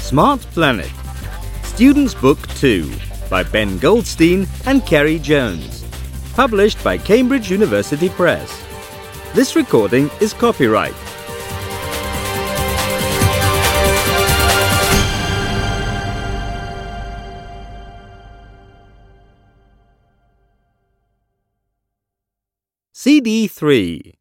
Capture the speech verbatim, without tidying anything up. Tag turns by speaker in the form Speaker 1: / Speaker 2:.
Speaker 1: Smart Planet. Students' Book two by Ben Goldstein and Kerry Jones. Published by Cambridge University Press. This recording is copyright. C D three.